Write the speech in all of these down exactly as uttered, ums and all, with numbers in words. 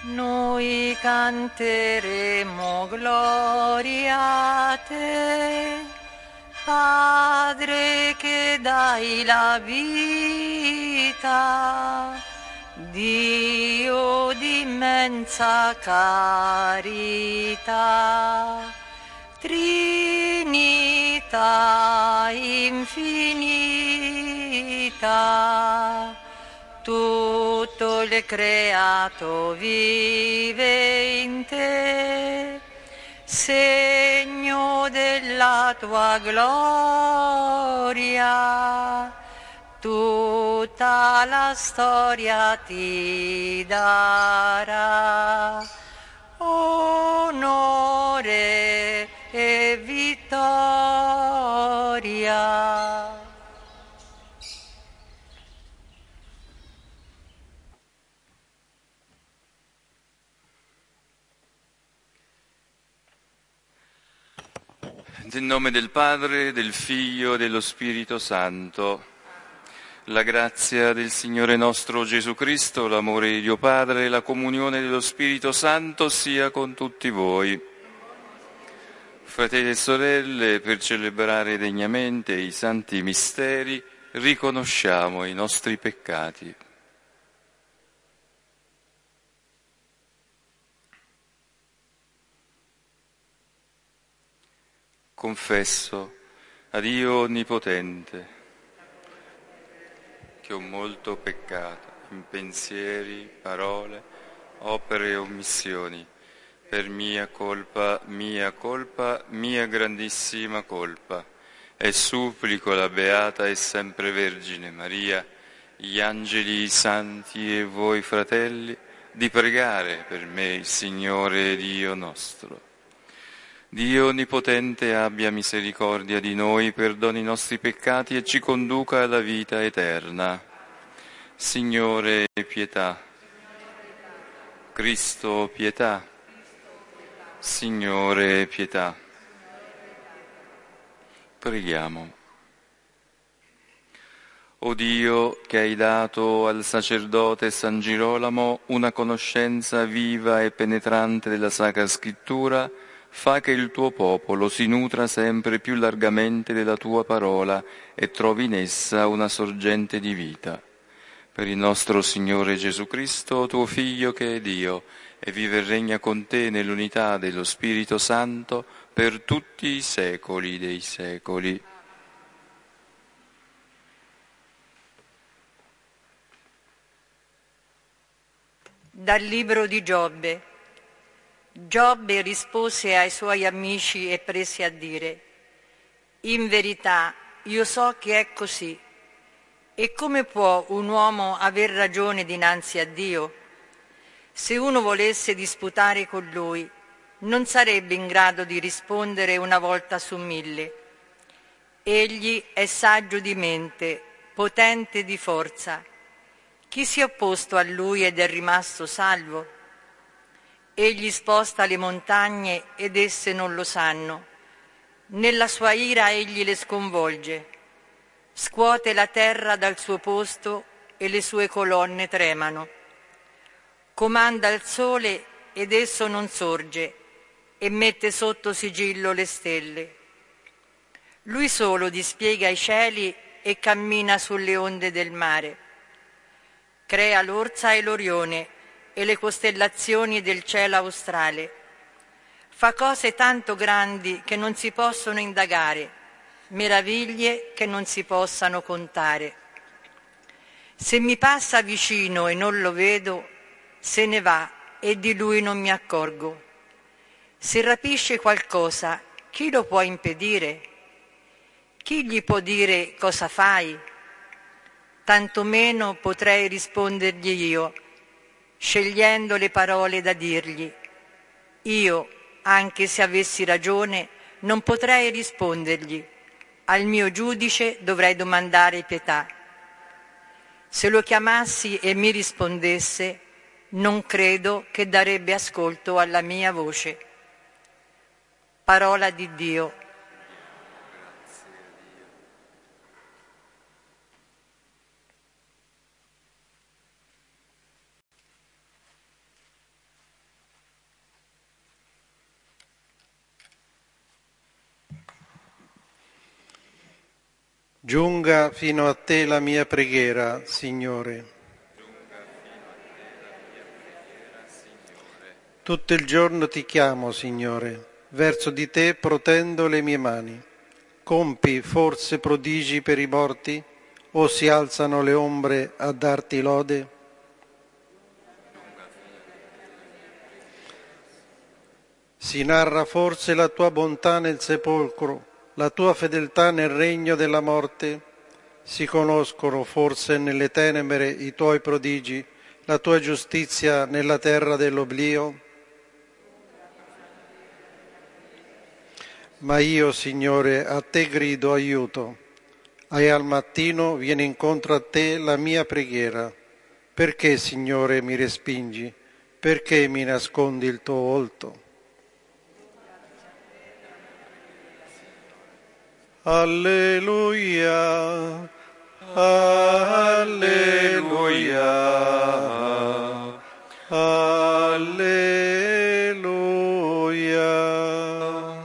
noi canteremo gloria a te, Padre che dai la vita, Dio di immensa carità, Trinità infinita, tutto il creato vive in te, segno della tua gloria, tutta la storia ti darà onore e vittoria. Nel nome del Padre, del Figlio e dello Spirito Santo. La grazia del Signore nostro Gesù Cristo, l'amore di Dio Padre e la comunione dello Spirito Santo sia con tutti voi. Fratelli e sorelle, per celebrare degnamente i santi misteri, riconosciamo i nostri peccati. Confesso a Dio Onnipotente che ho molto peccato in pensieri, parole, opere e omissioni, per mia colpa, mia colpa, mia grandissima colpa, e supplico la Beata e sempre Vergine Maria, gli angeli, i santi e voi fratelli, di pregare per me il Signore Dio nostro. Dio Onnipotente abbia misericordia di noi, perdoni i nostri peccati e ci conduca alla vita eterna. Signore, pietà. Cristo, pietà. Signore, pietà. Preghiamo. O Dio, che hai dato al sacerdote San Girolamo una conoscenza viva e penetrante della Sacra Scrittura, fa che il tuo popolo si nutra sempre più largamente della tua parola e trovi in essa una sorgente di vita. Per il nostro Signore Gesù Cristo, tuo Figlio che è Dio, e vive e regna con te nell'unità dello Spirito Santo per tutti i secoli dei secoli. Dal libro di Giobbe. Giobbe rispose ai suoi amici e prese a dire: in verità io so che è così. E come può un uomo aver ragione dinanzi a Dio? Se uno volesse disputare con lui, non sarebbe in grado di rispondere una volta su mille. Egli è saggio di mente, potente di forza. Chi si è opposto a lui ed è rimasto salvo? Egli sposta le montagne ed esse non lo sanno. Nella sua ira egli le sconvolge. Scuote la terra dal suo posto e le sue colonne tremano. Comanda il sole ed esso non sorge e mette sotto sigillo le stelle. Lui solo dispiega i cieli e cammina sulle onde del mare. Crea l'orsa e l'orione e le costellazioni del cielo australe. Fa cose tanto grandi che non si possono indagare, meraviglie che non si possano contare. Se mi passa vicino e non lo vedo, se ne va e di lui non mi accorgo. Se rapisce qualcosa, chi lo può impedire? Chi gli può dire cosa fai? Tanto meno potrei rispondergli io, scegliendo le parole da dirgli. Io, anche se avessi ragione, non potrei rispondergli. Al mio giudice dovrei domandare pietà. Se lo chiamassi e mi rispondesse, non credo che darebbe ascolto alla mia voce. Parola di Dio. Giunga fino a te la mia preghiera, Signore. Tutto il giorno ti chiamo, Signore, verso di te protendo le mie mani. Compi forse prodigi per i morti, o si alzano le ombre a darti lode? Si narra forse la tua bontà nel sepolcro, la tua fedeltà nel regno della morte? Si conoscono forse nelle tenebre i tuoi prodigi, la tua giustizia nella terra dell'oblio? Ma io, Signore, a te grido aiuto, e al mattino viene incontro a te la mia preghiera. Perché, Signore, mi respingi? Perché mi nascondi il tuo volto? Alleluia, alleluia, alleluia.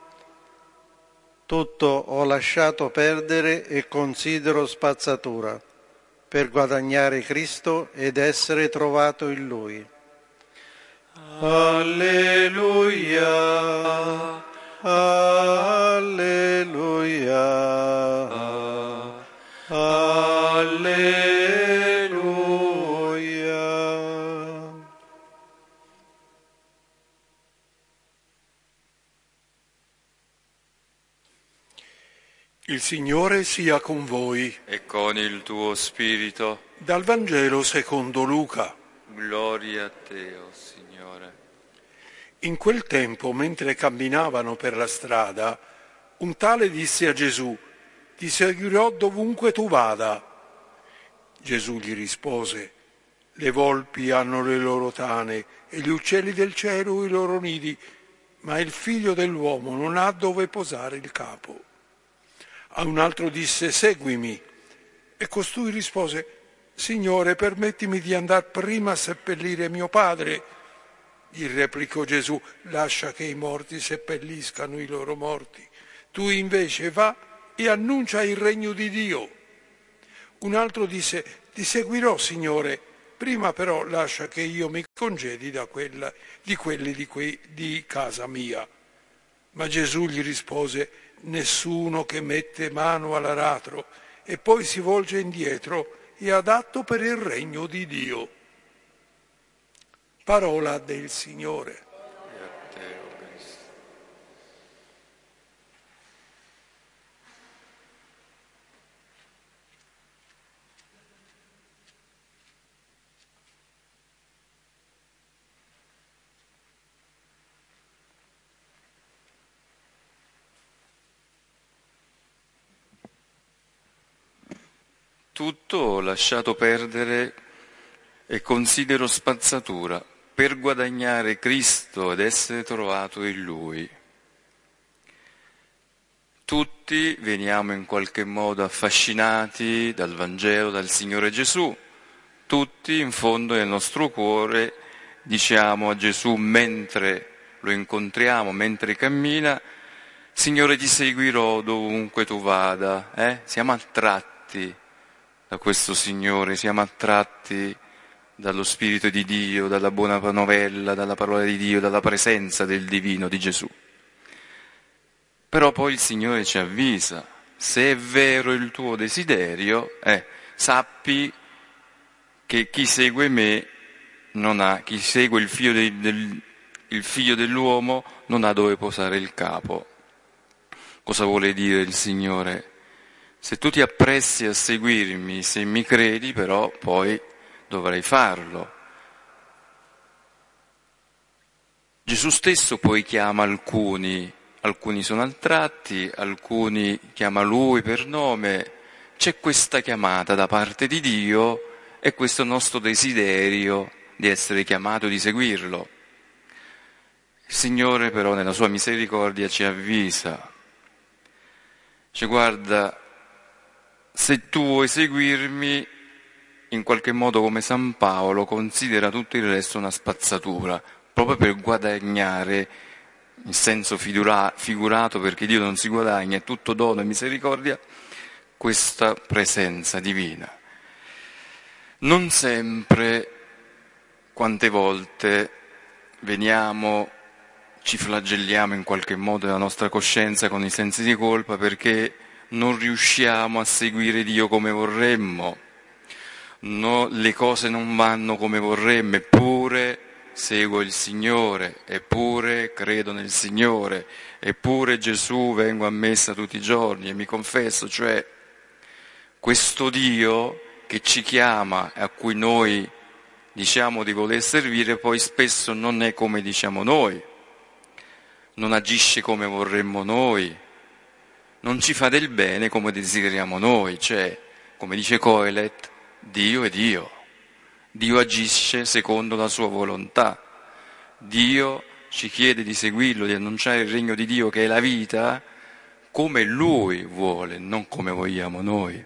Tutto ho lasciato perdere e considero spazzatura per guadagnare Cristo ed essere trovato in Lui. Alleluia, alleluia, alleluia. Il Signore sia con voi. E con il tuo spirito. Dal Vangelo secondo Luca. Gloria a te, o Signore. In quel tempo, mentre camminavano per la strada, un tale disse a Gesù: «Ti seguirò dovunque tu vada». Gesù gli rispose: «Le volpi hanno le loro tane e gli uccelli del cielo i loro nidi, ma il figlio dell'uomo non ha dove posare il capo». A un altro disse: «Seguimi». E costui rispose: «Signore, permettimi di andar prima a seppellire mio padre». Gli replicò Gesù: «Lascia che i morti seppelliscano i loro morti. Tu invece va e annuncia il regno di Dio». Un altro disse: «Ti seguirò, Signore, prima però lascia che io mi congedi da quella, di quelli di, quei, di casa mia». Ma Gesù gli rispose: «Nessuno che mette mano all'aratro e poi si volge indietro è adatto per il regno di Dio». Parola del Signore. Tutto ho lasciato perdere e considero spazzatura per guadagnare Cristo ed essere trovato in Lui. Tutti veniamo in qualche modo affascinati dal Vangelo, dal Signore Gesù. Tutti in fondo nel nostro cuore diciamo a Gesù mentre lo incontriamo, mentre cammina: Signore, ti seguirò dovunque tu vada. Eh? Siamo attratti da questo Signore, siamo attratti dallo Spirito di Dio, dalla buona novella, dalla parola di Dio, dalla presenza del Divino di Gesù. Però poi il Signore ci avvisa: se è vero il tuo desiderio, eh, sappi che chi segue me non ha, chi segue il figlio, de, del, il figlio dell'uomo non ha dove posare il capo. Cosa vuole dire il Signore? Se tu ti appressi a seguirmi, se mi credi, però poi dovrai farlo. Gesù stesso poi chiama alcuni, alcuni sono attratti, alcuni chiama Lui per nome. C'è questa chiamata da parte di Dio e questo nostro desiderio di essere chiamato, di seguirlo. Il Signore però nella sua misericordia ci avvisa, ci guarda, se tu vuoi seguirmi, in qualche modo come San Paolo, considera tutto il resto una spazzatura, proprio per guadagnare, in senso figura, figurato, perché Dio non si guadagna, è tutto dono e misericordia, questa presenza divina. Non sempre, quante volte veniamo, ci flagelliamo in qualche modo della nostra coscienza con i sensi di colpa perché non riusciamo a seguire Dio come vorremmo, no, le cose non vanno come vorremmo, eppure seguo il Signore, eppure credo nel Signore, eppure Gesù vengo a messa tutti i giorni e mi confesso, cioè questo Dio che ci chiama e a cui noi diciamo di voler servire, poi spesso non è come diciamo noi, non agisce come vorremmo noi, non ci fa del bene come desideriamo noi, cioè, come dice Coelet, Dio è Dio, Dio agisce secondo la sua volontà, Dio ci chiede di seguirlo, di annunciare il regno di Dio che è la vita, come Lui vuole, non come vogliamo noi.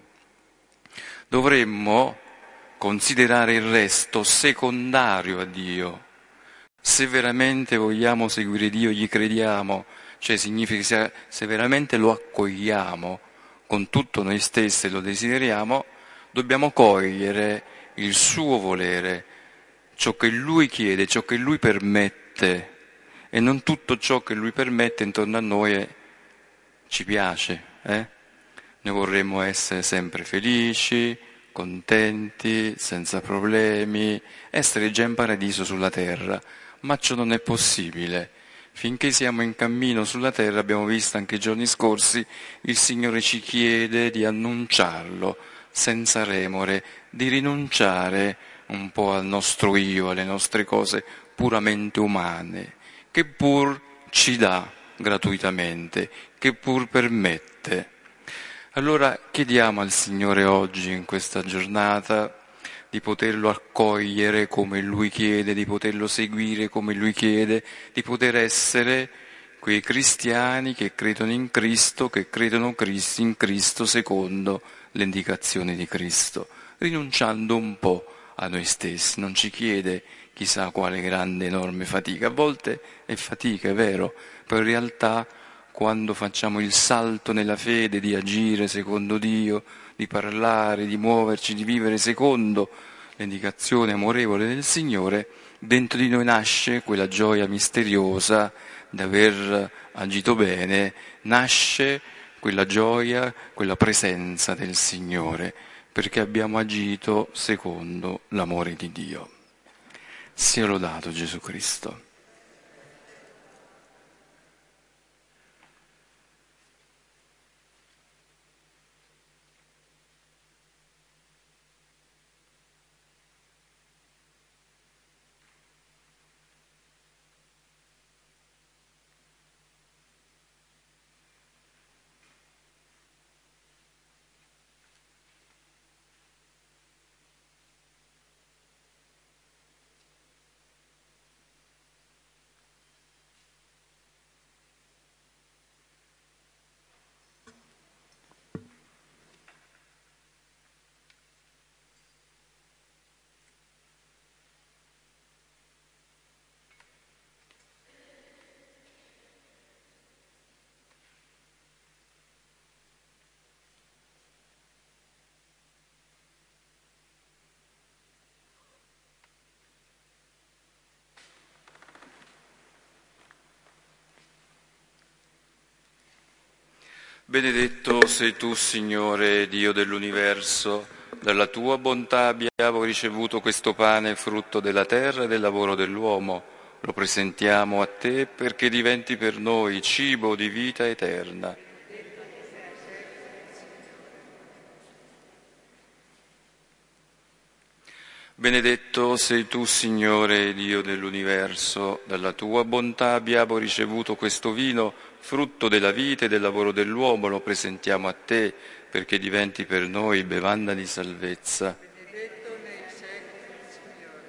Dovremmo considerare il resto secondario a Dio. Se veramente vogliamo seguire Dio, gli crediamo, cioè significa se, se veramente lo accogliamo con tutto noi stessi e lo desideriamo, dobbiamo cogliere il suo volere, ciò che Lui chiede, ciò che Lui permette, e non tutto ciò che Lui permette intorno a noi è, ci piace, eh? Noi vorremmo essere sempre felici, contenti, senza problemi, essere già in paradiso sulla terra, ma ciò non è possibile. Finché siamo in cammino sulla terra, abbiamo visto anche i giorni scorsi, il Signore ci chiede di annunciarlo senza remore, di rinunciare un po' al nostro io, alle nostre cose puramente umane, che pur ci dà gratuitamente, che pur permette. Allora chiediamo al Signore oggi, in questa giornata, di poterlo accogliere come Lui chiede, di poterlo seguire come Lui chiede, di poter essere quei cristiani che credono in Cristo, che credono in Cristo secondo le indicazioni di Cristo, rinunciando un po' a noi stessi. Non ci chiede chissà quale grande, enorme fatica. A volte è fatica, è vero, però in realtà quando facciamo il salto nella fede di agire secondo Dio, di parlare, di muoverci, di vivere secondo l'indicazione amorevole del Signore, dentro di noi nasce quella gioia misteriosa di aver agito bene, nasce quella gioia, quella presenza del Signore, perché abbiamo agito secondo l'amore di Dio. Sia lodato Gesù Cristo. Benedetto sei tu, Signore, Dio dell'universo, dalla tua bontà abbiamo ricevuto questo pane, frutto della terra e del lavoro dell'uomo. Lo presentiamo a te perché diventi per noi cibo di vita eterna. Benedetto sei tu, Signore, Dio dell'universo, dalla tua bontà abbiamo ricevuto questo vino, frutto della vita e del lavoro dell'uomo, lo presentiamo a te perché diventi per noi bevanda di salvezza. Benedetto nei secoli, Signore.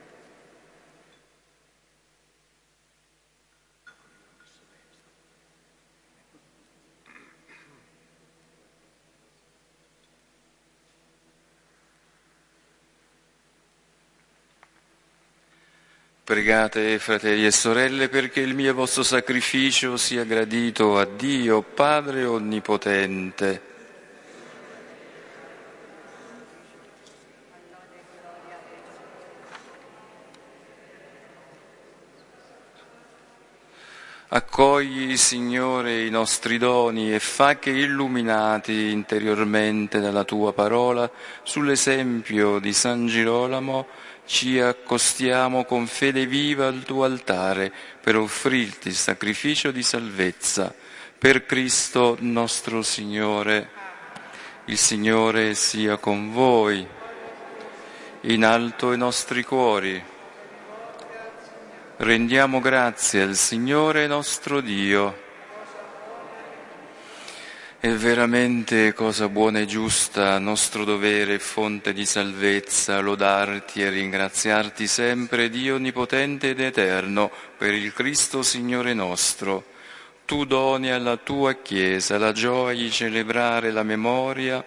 Pregate, fratelli e sorelle, perché il mio e vostro sacrificio sia gradito a Dio, Padre Onnipotente. Accogli, Signore, i nostri doni e fa che, illuminati interiormente dalla Tua parola, sull'esempio di San Girolamo, ci accostiamo con fede viva al Tuo altare per offrirti il sacrificio di salvezza. Per Cristo nostro Signore. Il Signore sia con voi. In alto i nostri cuori. Rendiamo grazie al Signore nostro Dio. È veramente cosa buona e giusta, nostro dovere e fonte di salvezza, lodarti e ringraziarti sempre, Dio onnipotente ed eterno, per il Cristo Signore nostro. Tu doni alla tua Chiesa la gioia di celebrare la memoria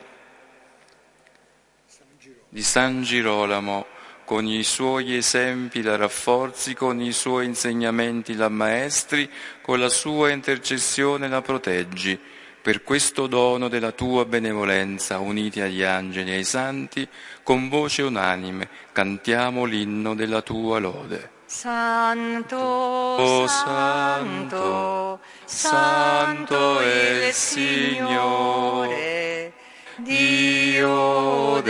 di San Girolamo. Con i suoi esempi la rafforzi, con i suoi insegnamenti la ammaestri, con la sua intercessione la proteggi. Per questo dono della tua benevolenza, uniti agli angeli e ai santi, con voce unanime cantiamo l'inno della tua lode. Santo, O Santo, Santo è il Signore, Dio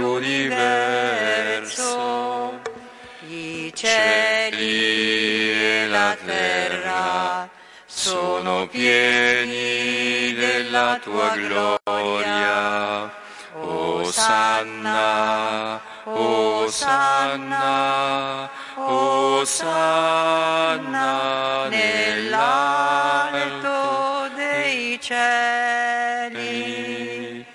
dell'universo. I cieli e la terra sono pieni della tua gloria. Osanna, Osanna, Osanna nell'alto dei cieli.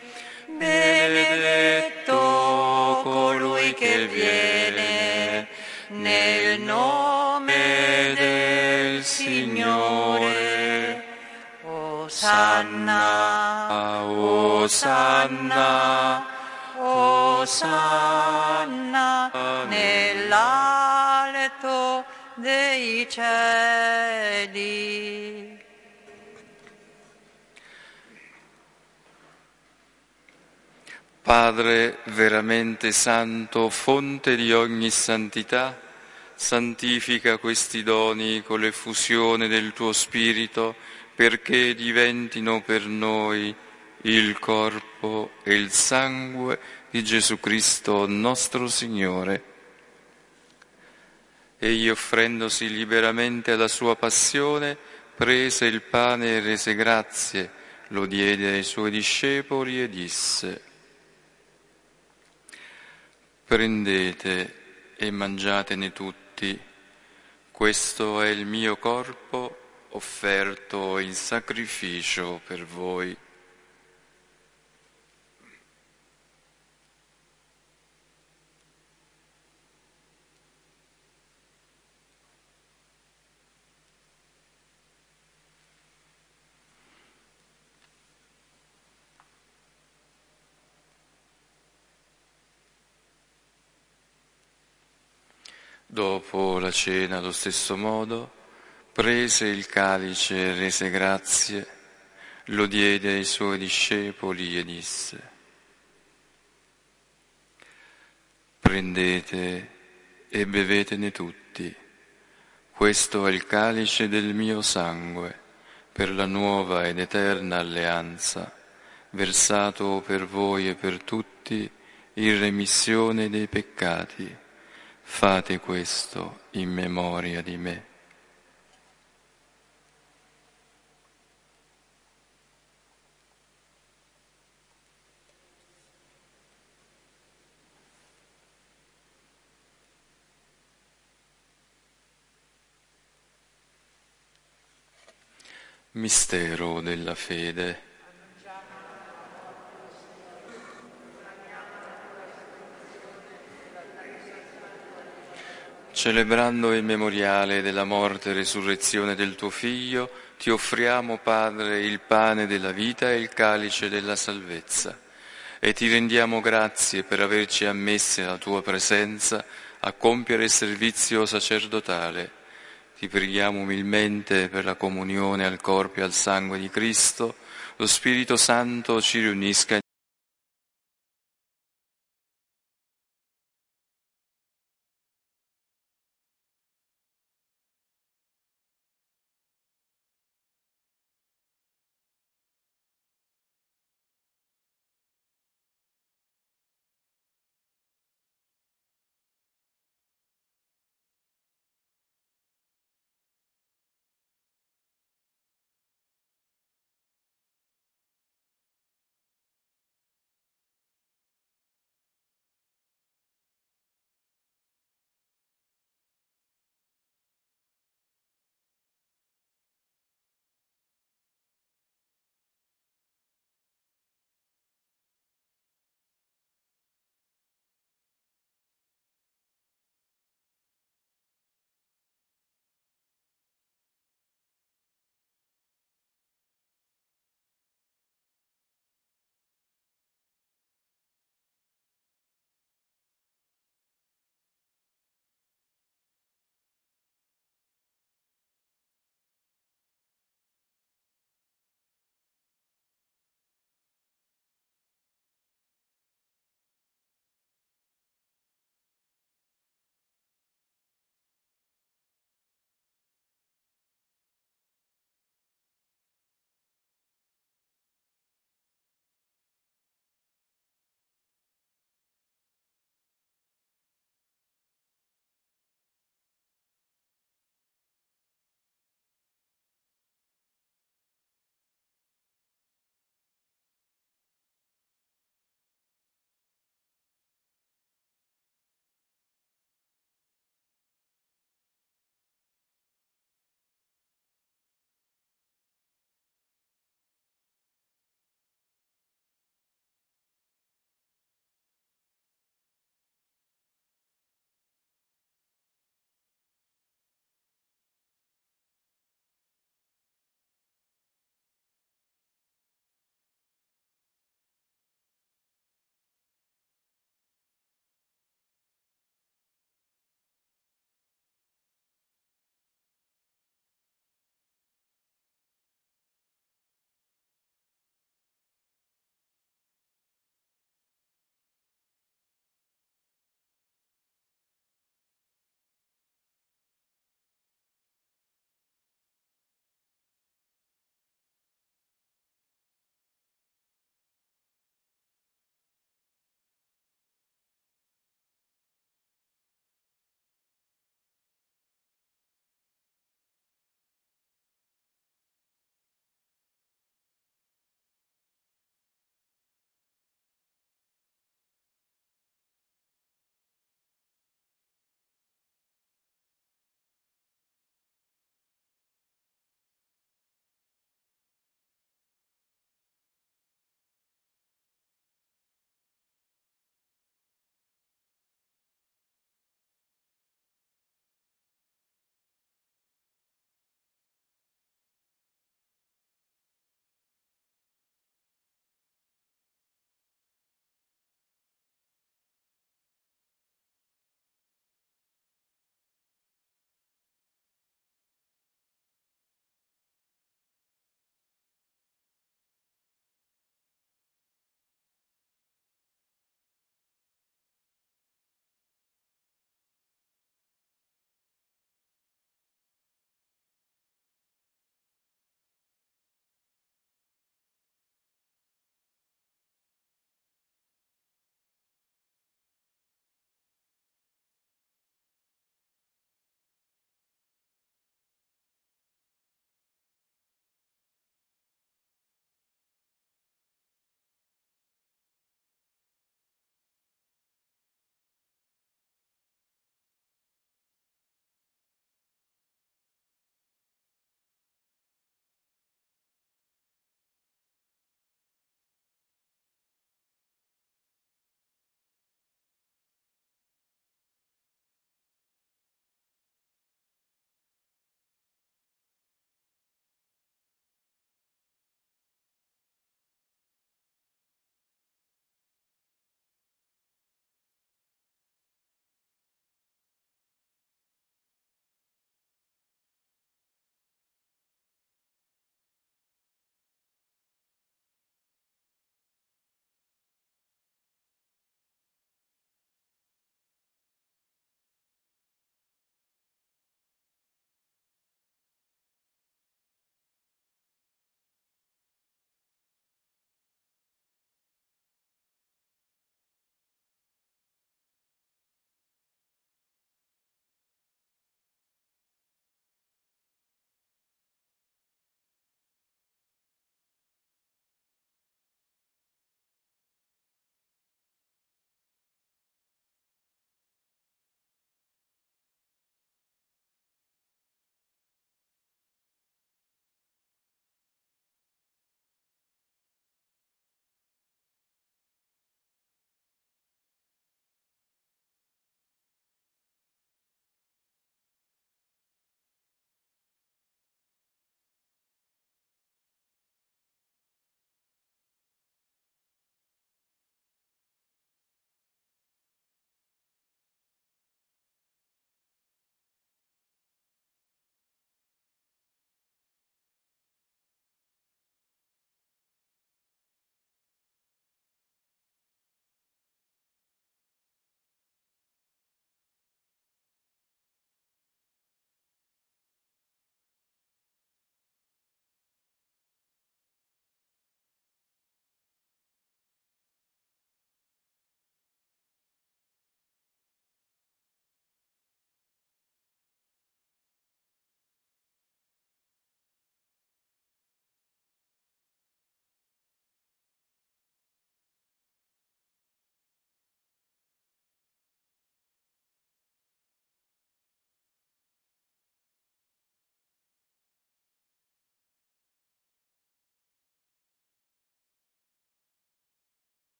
Benedetto colui che viene nel nome del Signore. Osanna, Osanna, Osanna nell'alto dei cieli. Padre veramente santo, fonte di ogni santità, santifica questi doni con l'effusione del tuo Spirito, perché diventino per noi il corpo e il sangue di Gesù Cristo nostro Signore. Egli, offrendosi liberamente alla sua passione, prese il pane e rese grazie, lo diede ai suoi discepoli e disse: prendete e mangiatene tutti, questo è il mio corpo offerto in sacrificio per voi. Dopo la cena, allo stesso modo, prese il calice e rese grazie, lo diede ai suoi discepoli e disse: prendete e bevetene tutti, questo è il calice del mio sangue, per la nuova ed eterna alleanza, versato per voi e per tutti in remissione dei peccati. Fate questo in memoria di me. Mistero della fede. Celebrando il memoriale della morte e resurrezione del tuo Figlio, ti offriamo, Padre, il pane della vita e il calice della salvezza, e ti rendiamo grazie per averci ammessi alla tua presenza a compiere il servizio sacerdotale. Ti preghiamo umilmente per la comunione al corpo e al sangue di Cristo, lo Spirito Santo ci riunisca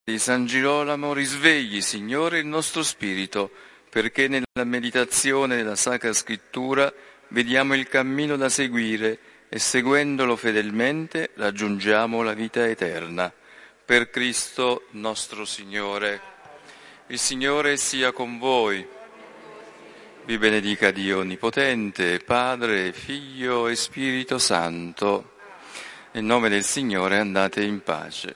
di San Girolamo, risvegli, Signore, il nostro spirito, perché nella meditazione della Sacra Scrittura vediamo il cammino da seguire e seguendolo fedelmente raggiungiamo la vita eterna. Per Cristo nostro Signore. Il Signore sia con voi. Vi benedica Dio Onnipotente, Padre, Figlio e Spirito Santo. Nel nome del Signore andate in pace.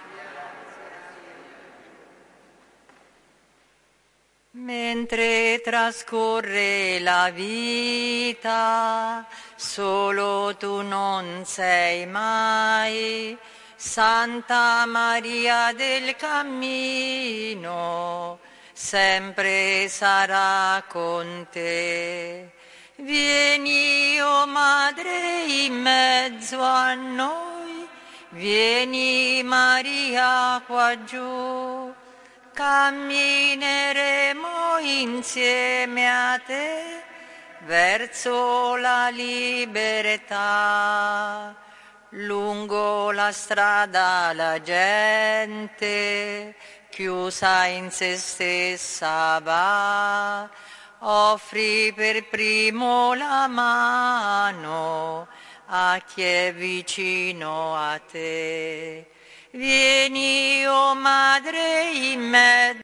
Mentre trascorre la vita, solo tu non sei mai, Santa Maria del Cammino, sempre sarà con te. Vieni, o Madre, in mezzo a noi, vieni Maria qua giù, cammineremo insieme a te verso la libertà. Lungo la strada la gente, chiusa in se stessa va, offri per primo la mano a chi è vicino a te. Vieni, o Madre, in mezzo